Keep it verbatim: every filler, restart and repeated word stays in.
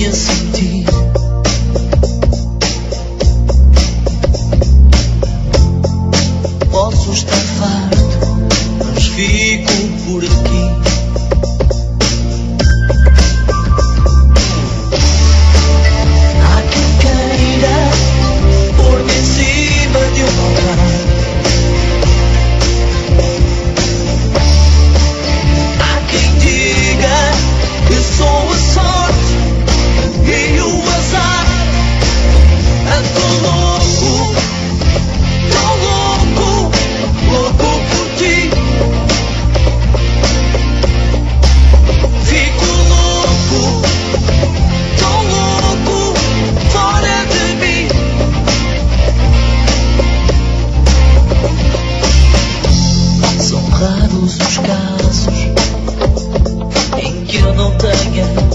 sonha sem ti. Posso estar farto, mas fico por aqui. Há quem queira pôr-me em cima de um altar. Há quem diga que sou a sorte e o azar. Ando louco, tão louco, louco por ti. Fico louco, tão louco, fora de mim. São raros os casos em que eu não tenha